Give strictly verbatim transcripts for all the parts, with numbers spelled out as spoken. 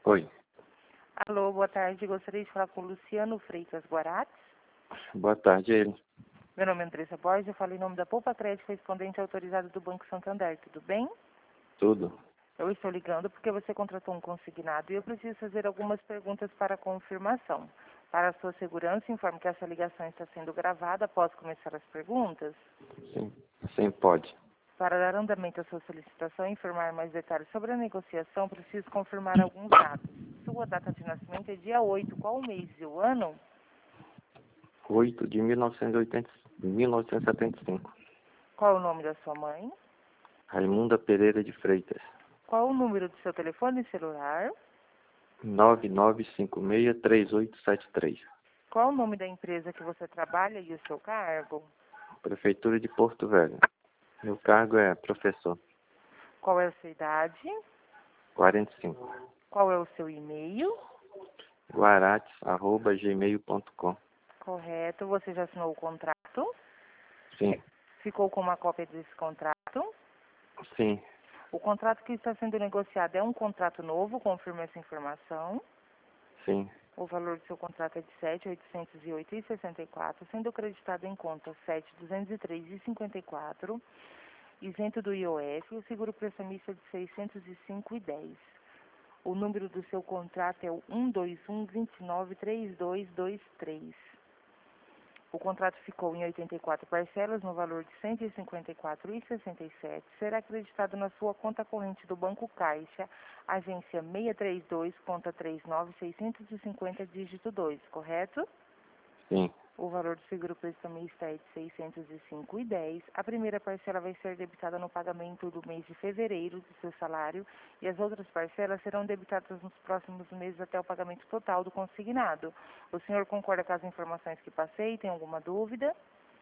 Oi, Alô, boa tarde. Gostaria de falar com o Luciano Freitas Guarates. boa tarde, ele. Meu nome é Andressa Borges, eu falo em nome da Poupa Crédito, correspondente autorizado do Banco Santander. Tudo bem? Tudo. Eu estou ligando porque você contratou um consignado e eu preciso fazer algumas perguntas para confirmação. Para a sua segurança, informo que essa ligação está sendo gravada. Posso começar as perguntas? Sim, sim, pode. Para dar andamento à sua solicitação e informar mais detalhes sobre a negociação, preciso confirmar alguns dados. Sua data de nascimento é dia oito. Qual o mês e o ano? oito de mil novecentos e oitenta, mil novecentos e setenta e cinco. Qual o nome da sua mãe? Raimunda Pereira de Freitas. Qual o número do seu telefone celular? nove nove cinco seis, três oito sete três. Qual o nome da empresa que você trabalha e o seu cargo? Prefeitura de Porto Velho. Meu cargo é professor. Qual é a sua idade? quarenta e cinco. Qual é o seu e-mail? guarates arroba gmail ponto com. Correto. Você já assinou o contrato? Sim, Ficou com uma cópia desse contrato? sim, O contrato que está sendo negociado é um contrato novo, confirma essa informação. sim, O valor do seu contrato é de sete mil oitocentos e oito reais e sessenta e quatro centavos, sendo acreditado em conta sete mil duzentos e três reais e cinquenta e quatro centavos, isento do I O F, e o seguro prestamista de seiscentos e cinco reais e dez centavos. O número do seu contrato é o um dois um, dois nove, três dois dois três. O contrato ficou em oitenta e quatro parcelas, no valor de cento e cinquenta e quatro reais e sessenta e sete centavos. Será acreditado na sua conta corrente do Banco Caixa, agência seiscentos e trinta e dois, conta trinta e nove, seiscentos e cinquenta, dígito dois, correto? sim. O valor do seguro prestamista é de seiscentos e cinco reais e dez centavos. A primeira parcela vai ser debitada no pagamento do mês de fevereiro do seu salário e as outras parcelas serão debitadas nos próximos meses até o pagamento total do consignado. O senhor concorda com as informações que passei? Tem alguma dúvida?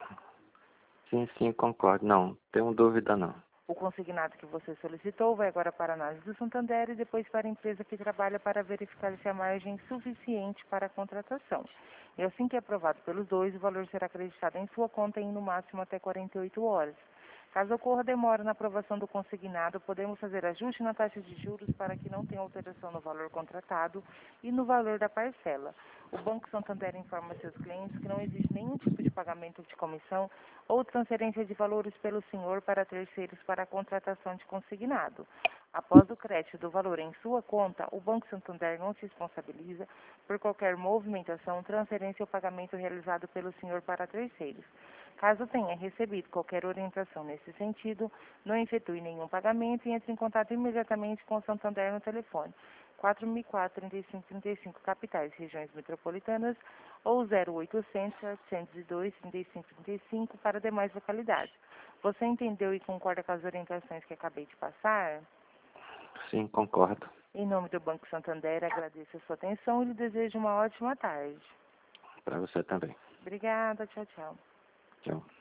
Sim, sim, concordo. Não, tenho dúvida não. O consignado que você solicitou vai agora para a análise do Santander e depois para a empresa que trabalha para verificar se a margem é suficiente para a contratação. E assim que é aprovado pelos dois, o valor será acreditado em sua conta em no máximo até quarenta e oito horas. Caso ocorra demora na aprovação do consignado, podemos fazer ajuste na taxa de juros para que não tenha alteração no valor contratado e no valor da parcela. O Banco Santander informa seus clientes que não existe nenhum tipo de pagamento de comissão ou transferência de valores pelo senhor para terceiros para a contratação de consignado. Após o crédito do valor em sua conta, o Banco Santander não se responsabiliza por qualquer movimentação, transferência ou pagamento realizado pelo senhor para terceiros. Caso tenha recebido qualquer orientação nesse sentido, não efetue nenhum pagamento e entre em contato imediatamente com o Santander no telefone quatro mil e quatro, trinta e cinco trinta e cinco, capitais, regiões metropolitanas, ou zero oitocentos, setecentos e dois, trinta e cinco trinta e cinco para demais localidades. Você entendeu e concorda com as orientações que acabei de passar? Sim, concordo. Em nome do Banco Santander, agradeço a sua atenção e lhe desejo uma ótima tarde. Para você também. Obrigada, tchau, tchau. Tchau.